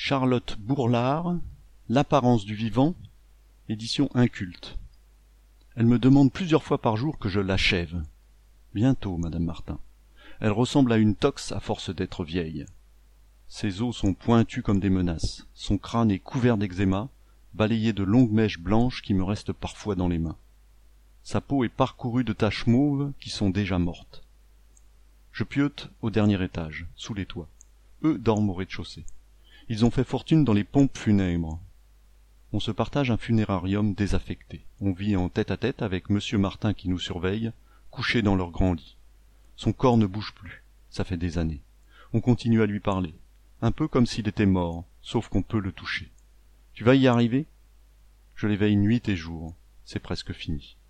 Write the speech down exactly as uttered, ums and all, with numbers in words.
Charlotte Bourlard, L'apparence du vivant, édition inculte. Elle me demande plusieurs fois par jour que je l'achève. Bientôt, madame Martin. Elle ressemble à une tox à force d'être vieille. Ses os sont pointus comme des menaces, son crâne est couvert d'eczéma, balayé de longues mèches blanches qui me restent parfois dans les mains. Sa peau est parcourue de taches mauves qui sont déjà mortes. Je piote au dernier étage, sous les toits. Eux dorment au rez-de-chaussée. Ils ont fait fortune dans les pompes funèbres. On se partage un funérarium désaffecté. On vit en tête-à-tête avec monsieur Martin qui nous surveille, couché dans leur grand lit. Son corps ne bouge plus, ça fait des années. On continue à lui parler, un peu comme s'il était mort, sauf qu'on peut le toucher. Tu vas y arriver ? Je l'éveille nuit et jour, c'est presque fini.